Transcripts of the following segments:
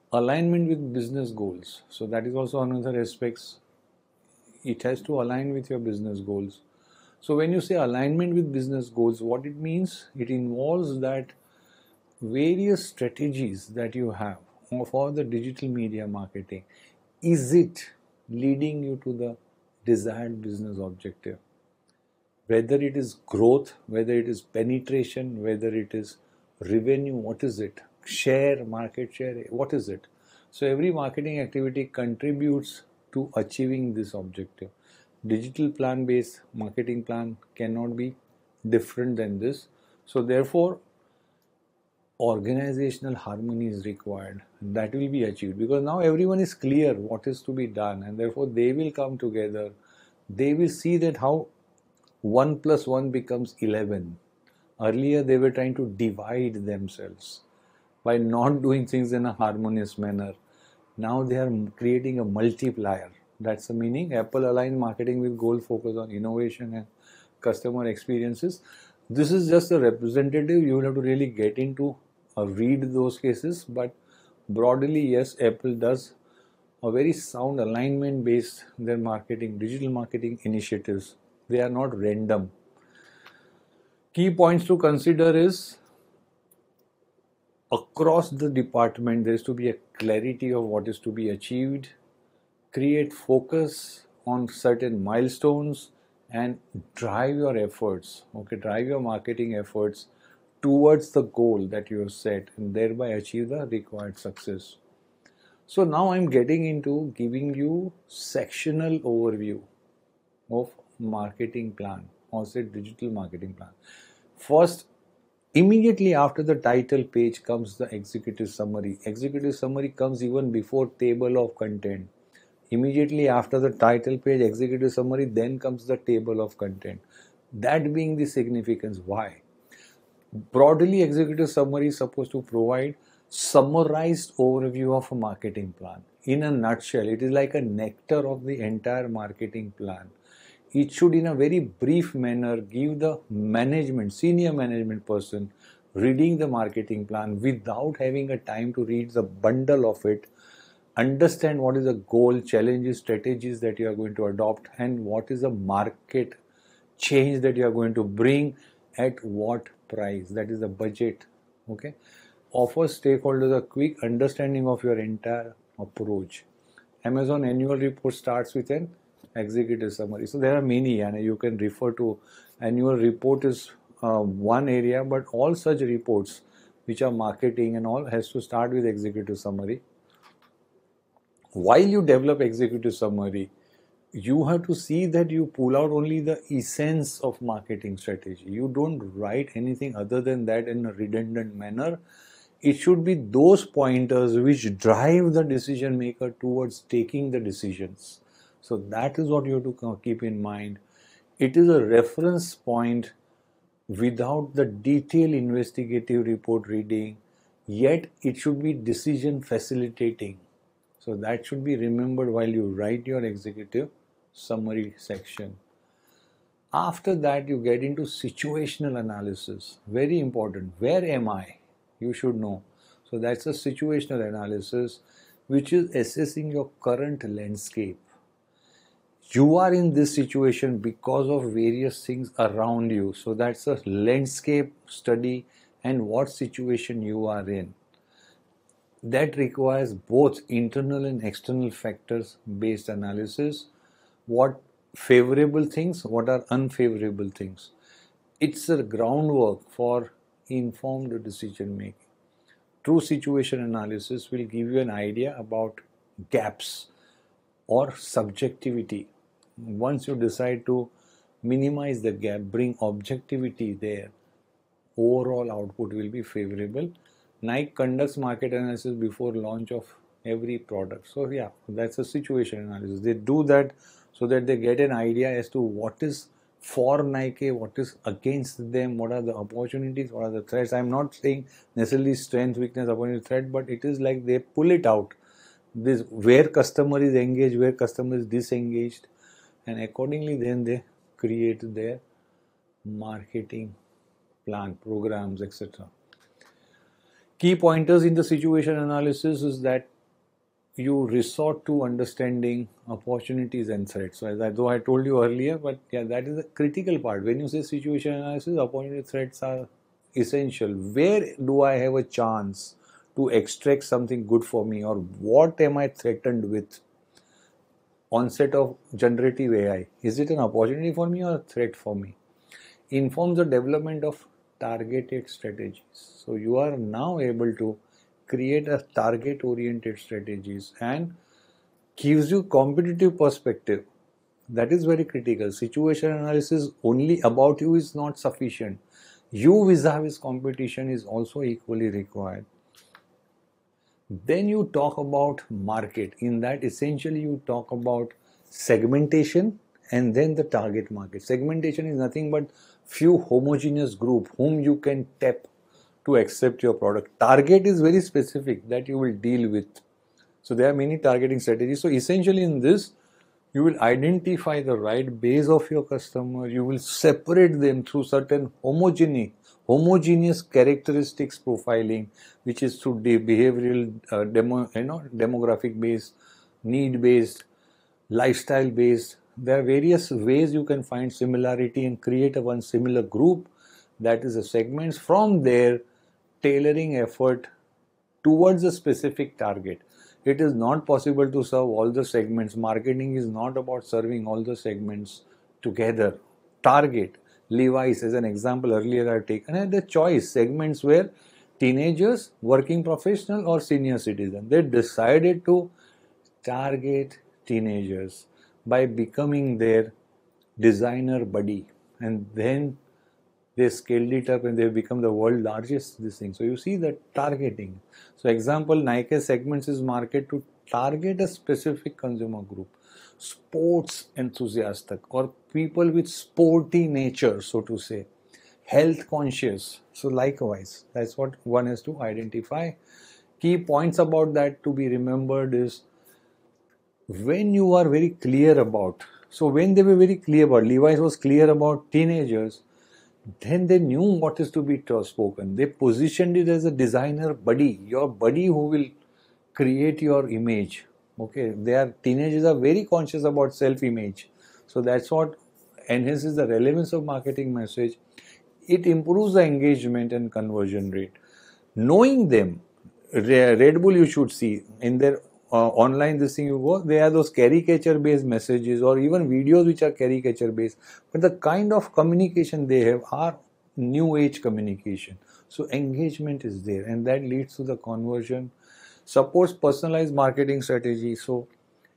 Alignment with business goals. So that is also another aspects. It has to align with your business goals. So when you say alignment with business goals, what it means? It involves that various strategies that you have for the digital media marketing, is it leading you to the desired business objective? Whether it is growth, whether it is penetration, whether it is revenue, what is it? Share, market share, what is it? So every marketing activity contributes to achieving this objective. Digital plan based marketing plan cannot be different than this. So therefore organizational harmony is required. That will be achieved because now everyone is clear what is to be done, and therefore they will come together. They will see that how 1 plus 1 becomes 11. Earlier they were trying to divide themselves by not doing things in a harmonious manner. Now they are creating a multiplier. That's the meaning. Apple aligned marketing with goal focus on innovation and customer experiences. This is just a representative. You will have to really get into read those cases, but broadly, yes, Apple does a very sound alignment based their marketing, digital marketing initiatives. They are not random. Key points to consider is across the department there is to be a clarity of what is to be achieved, create focus on certain milestones and drive your efforts, okay, drive your marketing efforts towards the goal that you have set and thereby achieve the required success. So now I'm getting into giving you sectional overview of marketing plan or say digital marketing plan. First, immediately after the title page comes the executive summary. Executive summary comes even before table of content. Immediately after the title page, executive summary, then comes the table of content. That being the significance. Why? Broadly, executive summary is supposed to provide summarized overview of a marketing plan. In a nutshell, it is like a nectar of the entire marketing plan. It should, in a very brief manner, give the management, senior management person reading the marketing plan without having a time to read the bundle of it, understand what is the goal, challenges, strategies that you are going to adopt, and what is the market change that you are going to bring at what price, that is the budget. Okay, offer stakeholders a quick understanding of your entire approach. Amazon annual report starts with an executive summary. So there are many, and you can refer to annual report is one area, but all such reports which are marketing and all has to start with executive summary. While you develop executive summary, you have to see that you pull out only the essence of marketing strategy. You don't write anything other than that in a redundant manner. It should be those pointers which drive the decision maker towards taking the decisions. So that is what you have to keep in mind. It is a reference point without the detailed investigative report reading, yet it should be decision facilitating. So that should be remembered while you write your executive summary section. After that, you get into situational analysis. Very important. Where am I? You should know. So that's a situational analysis which is assessing your current landscape. You are in this situation because of various things around you. So that's a landscape study and what situation you are in. That requires both internal and external factors based analysis. What favorable things, what are unfavorable things. It's a groundwork for informed decision making. True situation analysis will give you an idea about gaps or subjectivity. Once you decide to minimize the gap, bring objectivity there, overall output will be favorable. Nike conducts market analysis before launch of every product. So yeah, that's a situation analysis. They do that so that they get an idea as to what is for Nike, what is against them, what are the opportunities, what are the threats. I'm not saying necessarily strength, weakness, opportunity, threat, but it is like they pull it out. This where customer is engaged, where customer is disengaged, and accordingly then they create their marketing plan, programs, etc. Key pointers in the situation analysis is that you resort to understanding opportunities and threats. So as though I told you earlier, but yeah, that is the critical part. When you say situation analysis, opportunity threats are essential. Where do I have a chance to extract something good for me, or what am I threatened with? Onset of generative AI, is it an opportunity for me or a threat for me? Informs the development of targeted strategies. So you are now able to create a target oriented strategies and gives you competitive perspective. That is very critical. Situation analysis only about you is not sufficient. You vis-a-vis competition is also equally required. Then you talk about market. In that, essentially, you talk about segmentation and then the target market. Segmentation is nothing but few homogeneous group whom you can tap to accept your product. Target is very specific that you will deal with. So there are many targeting strategies. So essentially in this, you will identify the right base of your customer. You will separate them through certain homogeneous characteristics profiling, which is through behavioral, demographic based, need based, lifestyle based. There are various ways you can find similarity and create a one similar group, that is the segments. From there, tailoring effort towards a specific target. It is not possible to serve all the segments. Marketing is not about serving all the segments together. Target. Levi's as an example earlier I've taken, and the choice segments were teenagers, working professional, or senior citizen. They decided to target teenagers by becoming their designer buddy, and then they scaled it up and they've become the world largest this thing. So you see that targeting. So example, Nike segments his market to target a specific consumer group, sports enthusiastic or people with sporty nature, so to say, health conscious. So likewise, that's what one has to identify. Key points about that to be remembered is when you are very clear about, so when they were very clear about, Levi's was clear about teenagers, then they knew what is to be spoken. They positioned it as a designer buddy, your buddy who will create your image. Okay, teenagers are very conscious about self-image. So that's what enhances the relevance of marketing message. It improves the engagement and conversion rate. Knowing them, Red Bull you should see in their online this thing you go, they are those caricature based messages or even videos which are caricature based, but the kind of communication they have are new age communication. So engagement is there and that leads to the conversion. Supports personalized marketing strategy. So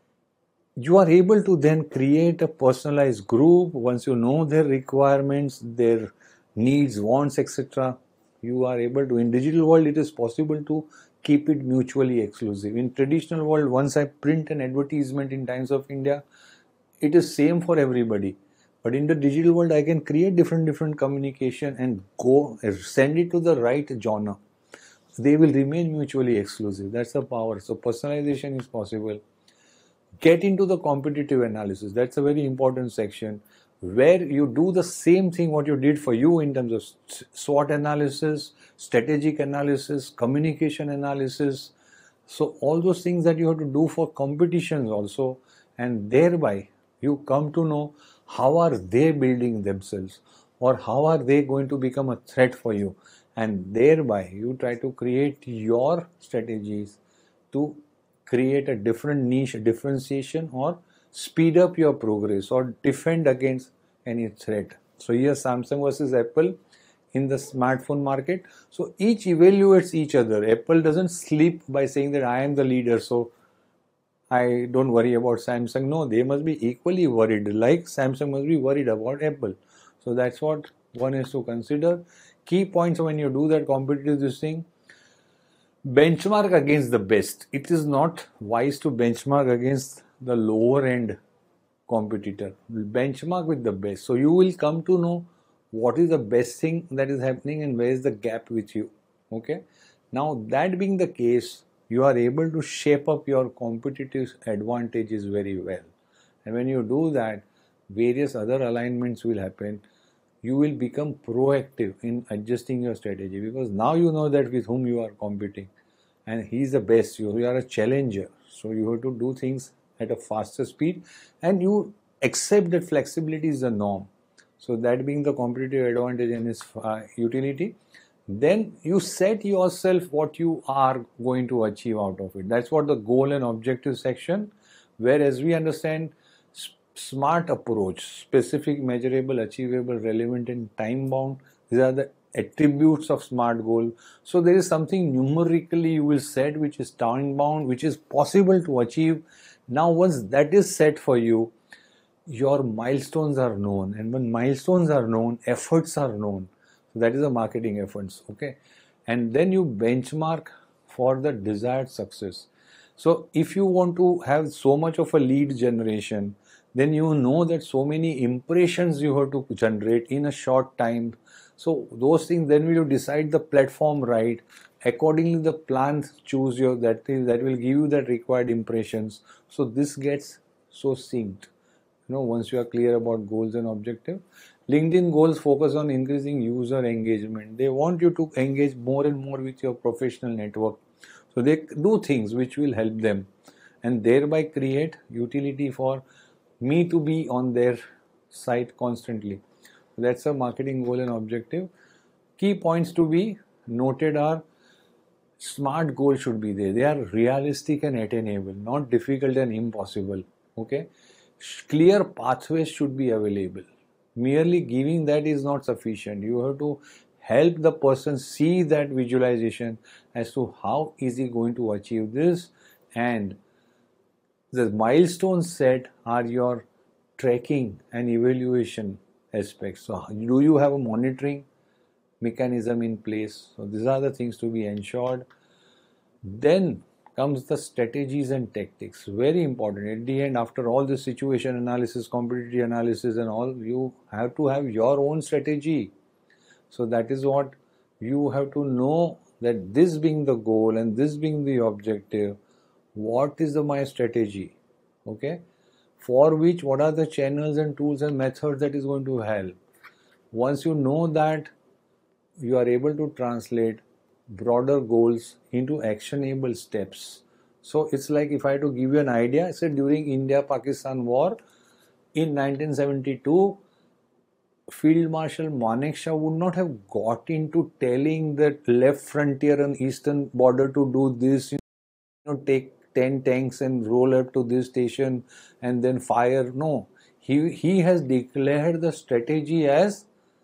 you are able to then create a personalized group once you know their requirements, their needs, wants, etc. You are able to, in digital world it is possible to keep it mutually exclusive. In traditional world, once I print an advertisement in Times of India, it is same for everybody. But in the digital world, I can create different communication and go send it to the right genre. They will remain mutually exclusive. That's the power. So personalization is possible. Get into the competitive analysis. That's a very important section where you do the same thing what you did for you in terms of SWOT analysis, strategic analysis, communication analysis. So all those things that you have to do for competitions also, and thereby you come to know how are they building themselves or how are they going to become a threat for you, and thereby you try to create your strategies to create a different niche differentiation or speed up your progress or defend against any threat. So here Samsung versus Apple in the smartphone market. So each evaluates each other. Apple doesn't sleep by saying that I am the leader, so I don't worry about Samsung. No, they must be equally worried, like Samsung must be worried about Apple. So that's what one has to consider. Key points when you do that competitive this thing: benchmark against the best. It is not wise to benchmark against the lower end competitor. Benchmark with the best. So you will come to know what is the best thing that is happening and where is the gap with you. Okay. Now that being the case, you are able to shape up your competitive advantages very well. And when you do that, various other alignments will happen. You will become proactive in adjusting your strategy because now you know that with whom you are competing and he is the best. You are a challenger. So you have to do things at a faster speed, and you accept that flexibility is the norm. So that being the competitive advantage in its utility, then you set yourself what you are going to achieve out of it. That's what the goal and objective section, whereas we understand smart approach, specific, measurable, achievable, relevant, and time bound. These are the attributes of smart goal. So there is something numerically you will set which is time bound, which is possible to achieve. Now once that is set for you, your milestones are known, and when milestones are known, efforts are known. So that is the marketing efforts, okay? And then you benchmark for the desired success. So if you want to have so much of a lead generation, then you know that so many impressions you have to generate in a short time. So those things, then will you decide the platform right, accordingly the plans choose your that thing that will give you that required impressions. So this gets so synced, once you are clear about goals and objective. LinkedIn goals focus on increasing user engagement. They want you to engage more and more with your professional network. So they do things which will help them and thereby create utility for me to be on their site constantly. That's a marketing goal and objective. Key points to be noted are: smart goals should be there. They are realistic and attainable, not difficult and impossible. Okay. Clear pathways should be available. Merely giving that is not sufficient. You have to help the person see that visualization as to how is he going to achieve this, and the milestones set are your tracking and evaluation aspects. So do you have a monitoring mechanism in place? So these are the things to be ensured. Then comes the strategies and tactics. Very important. At the end, after all this situation analysis, competitive analysis and all, you have to have your own strategy. So that is what you have to know, that this being the goal and this being the objective, what is my strategy? Okay. For which, what are the channels and tools and methods that is going to help? Once you know that, you are able to translate broader goals into actionable steps. So it's like, if I had to give you an idea, I said during India-Pakistan war in 1972, Field Marshal Manekshaw would not have got into telling the left frontier and eastern border to do this, take 10 tanks and roll up to this station and then fire. No, he has declared the strategy as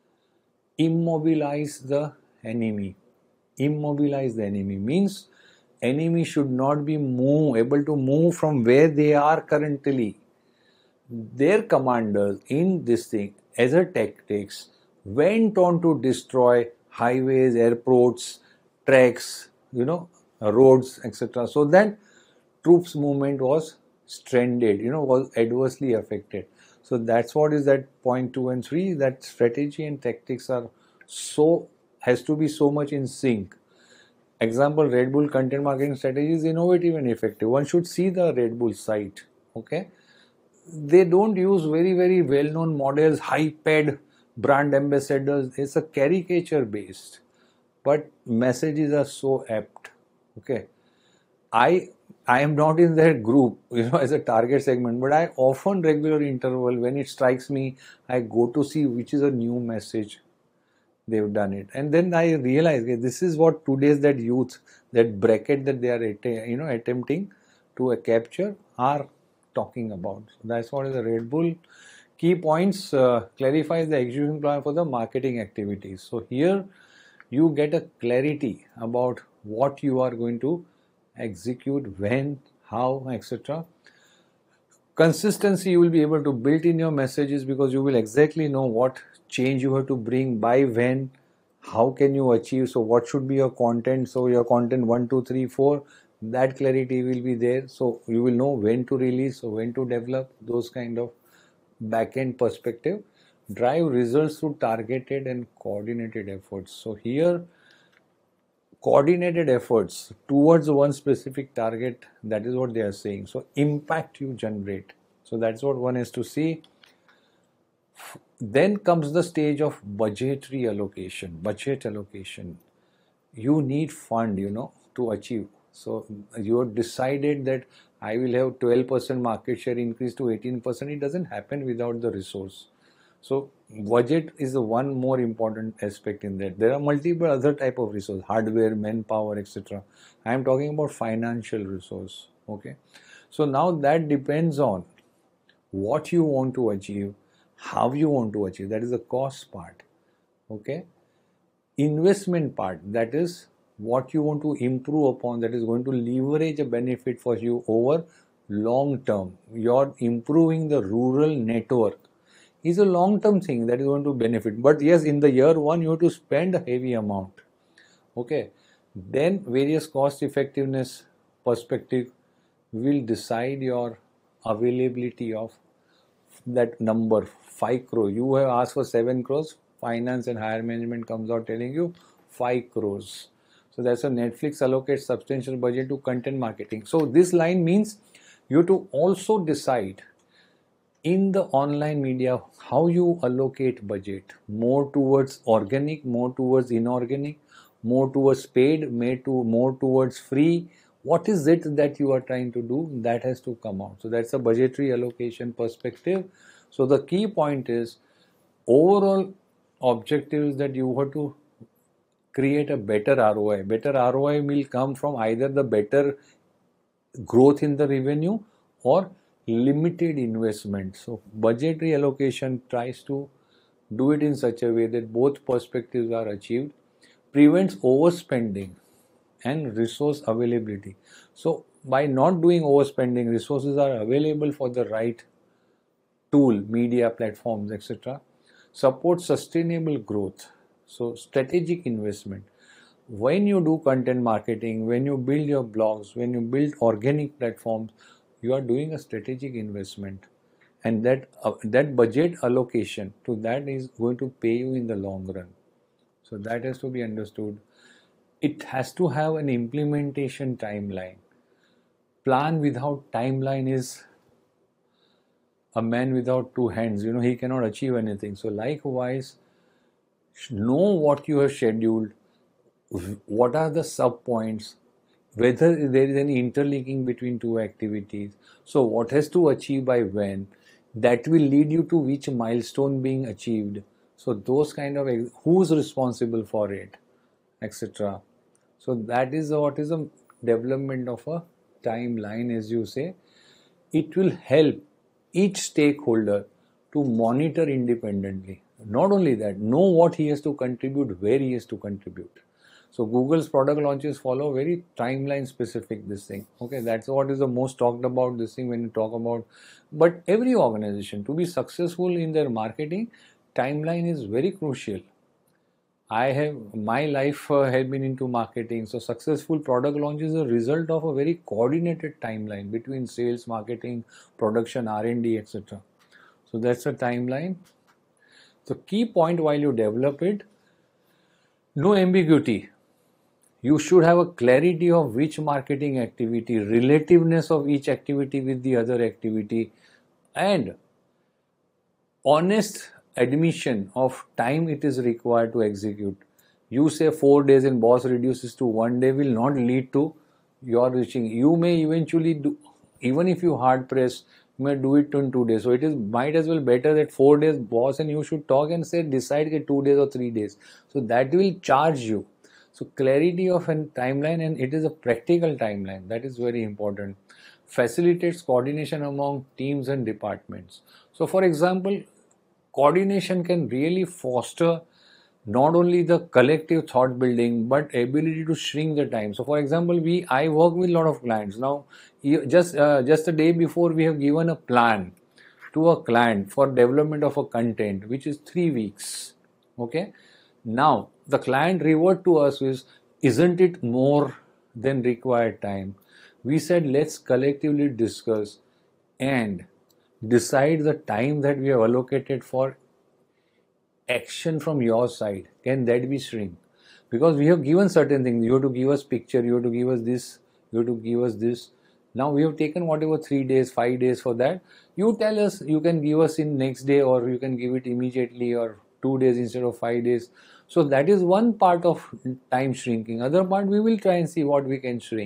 immobilize the enemy. Immobilize the enemy means enemy should not be able to move from where they are currently. Their commanders in this thing as a tactics went on to destroy highways, airports, tracks, roads, etc. So that troops movement was stranded, was adversely affected. So that's what is that point 2 and 3, that strategy and tactics are has to be so much in sync. Example, Red Bull content marketing strategy is innovative and effective. One should see the Red Bull site. Okay. They don't use very well-known models, high-paid brand ambassadors. It's a caricature based, but messages are so apt. Okay. I am not in their group, as a target segment, but I often regular interval, when it strikes me, I go to see which is a new message they've done it, and then I realize, okay, this is what today's that youth, that bracket that they are attempting to capture, are talking about. So that's what is the Red Bull. Key points: clarifies the execution plan for the marketing activities. So here you get a clarity about what you are going to execute, when, how, etc. Consistency you will be able to build in your messages, because you will exactly know what change you have to bring, by when, how can you achieve. So what should be your content? So your content 1, 2, 3, 4, that clarity will be there. So you will know when to release, so when to develop, those kind of back-end perspective. Drive results through targeted and coordinated efforts. So here, coordinated efforts towards one specific target, that is what they are saying. So impact you generate. So that's what one has to see. Then comes the stage of budgetary allocation. Budget allocation. You need fund, to achieve. So you have decided that I will have 12% market share increase to 18%. It doesn't happen without the resource. So budget is the one more important aspect in that. There are multiple other type of resource, hardware, manpower, etc. I am talking about financial resource. Okay. So now that depends on what you want to achieve, how you want to achieve. That is the cost part. Okay. Investment part, that is what you want to improve upon, that is going to leverage a benefit for you over long term. You're improving the rural network is a long term thing that is going to benefit. But yes, in the year one, you have to spend a heavy amount. Okay. Then various cost effectiveness perspective will decide your availability of that number 5 crore. You have asked for 7 crores. Finance and higher management comes out telling you 5 crores. So that's a Netflix allocates substantial budget to content marketing. So this line means you have to also decide in the online media how you allocate budget, more towards organic, more towards inorganic, more towards paid, more towards free. What is it that you are trying to do? That has to come out. So that's a budgetary allocation perspective. So the key point is overall objective is that you have to create a better ROI. Better ROI will come from either the better growth in the revenue or limited investment. So budgetary allocation tries to do it in such a way that both perspectives are achieved, prevents overspending and resource availability. So by not doing overspending, resources are available for the right tool, media platforms, etc. Support sustainable growth. So strategic investment. When you do content marketing, when you build your blogs, when you build organic platforms, you are doing a strategic investment, and that budget allocation to that is going to pay you in the long run. So that has to be understood. It has to have an implementation timeline. Plan without timeline is a man without two hands. He cannot achieve anything. So likewise, know what you have scheduled, what are the sub points, whether there is any interlinking between two activities. So what has to achieve by when, that will lead you to which milestone being achieved. So those kind of, who's responsible for it, etc. So that is what is the development of a timeline, as you say. It will help each stakeholder to monitor independently. Not only that, know what he has to contribute, where he has to contribute. So Google's product launches follow very timeline specific this thing. Okay, that's what is the most talked about this thing when you talk about. But every organization to be successful in their marketing, timeline is very crucial. My life has been into marketing. So successful product launch is a result of a very coordinated timeline between sales, marketing, production, R&D, etc. So that's a timeline. The key point while you develop it, no ambiguity. You should have a clarity of which marketing activity, relativeness of each activity with the other activity, and honest admission of time it is required to execute. You say 4 days and boss reduces to 1 day will not lead to your reaching. You may eventually do, even if you hard press, you may do it in 2 days. So it is might as well better that 4 days boss and you should talk and say decide 2 days or 3 days. So that will charge you. So clarity of a timeline, and it is a practical timeline, that is very important. Facilitates coordination among teams and departments. So for example, coordination can really foster not only the collective thought building but ability to shrink the time. So for example, I work with a lot of clients. Now just a day before, we have given a plan to a client for development of a content which is 3 weeks. Okay, now the client revert to us with, isn't it more than required time? We said let's collectively discuss and decide the time that we have allocated for action from your side. Can that be shrink? Because we have given certain things. You have to give us picture, you have to give us this, you have to give us this. Now we have taken whatever 3 days, 5 days for that. You tell us, you can give us in next day, or you can give it immediately, or 2 days instead of 5 days. So that is one part of time shrinking. Other part, we will try and see what we can shrink.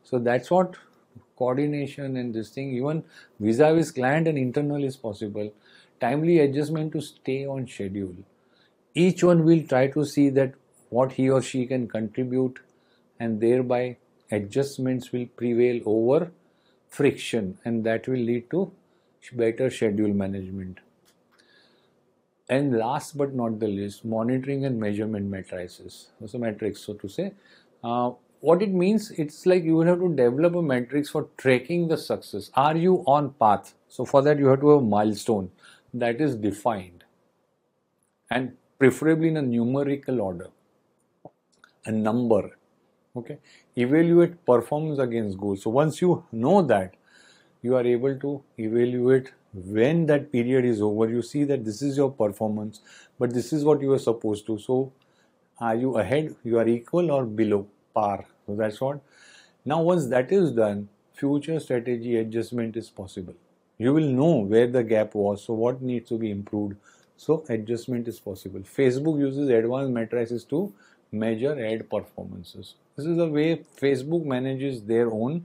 So that's what coordination and this thing, even vis-a-vis client and internal is possible. Timely adjustment to stay on schedule. Each one will try to see that what he or she can contribute, and thereby adjustments will prevail over friction, and that will lead to better schedule management. And last but not the least, monitoring and measurement matrices. So metrics, so to say. What it means, it's like you will have to develop a matrix for tracking the success. Are you on path? So for that you have to have a milestone that is defined, and preferably in a numerical order, a number. Okay, evaluate performance against goals. So once you know that, you are able to evaluate when that period is over. You see that this is your performance, but this is what you are supposed to. So are you ahead, you are equal, or below par? So that's what. Now once that is done, future strategy adjustment is possible. You will know where the gap was, so what needs to be improved, so adjustment is possible. Facebook uses advanced matrices to measure ad performances. This is the way Facebook manages their own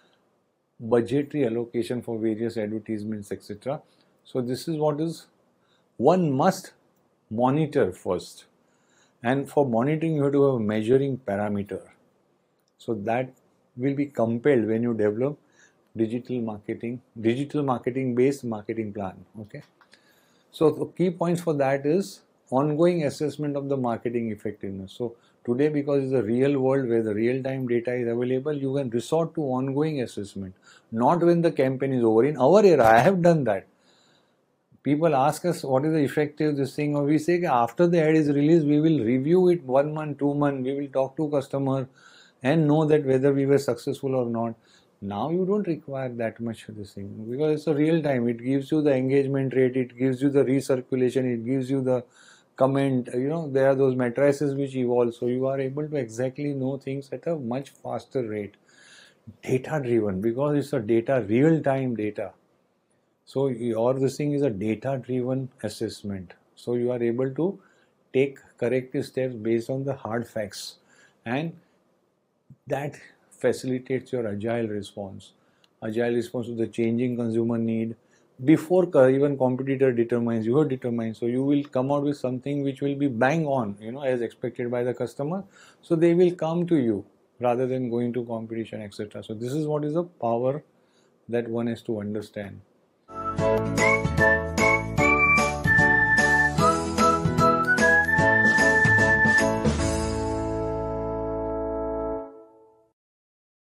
budgetary allocation for various advertisements, etc. So this is what is one must monitor first, and for monitoring you have to have a measuring parameter. So that will be compelled when you develop digital marketing based marketing plan. Okay, so the key points for that is ongoing assessment of the marketing effectiveness. So today, because it's a real world where the real time data is available, you can resort to ongoing assessment, not when the campaign is over. In our era, I have done that. People ask us what is the effective this thing, or we say after the ad is released, we will review it 1 month, 2 months, we will talk to customer and know that whether we were successful or not. Now you don't require that much of this thing because it's a real time. It gives you the engagement rate, it gives you the recirculation, it gives you the comment. There are those matrices which evolve, so you are able to exactly know things at a much faster rate. Data driven, because it's a real time data. So this thing is a data driven assessment. So you are able to take corrective steps based on the hard facts, and that facilitates your agile response to the changing consumer need. Before even competitor determines, you have determined, so you will come out with something which will be bang on, as expected by the customer. So they will come to you rather than going to competition, etc. So this is what is the power that one has to understand.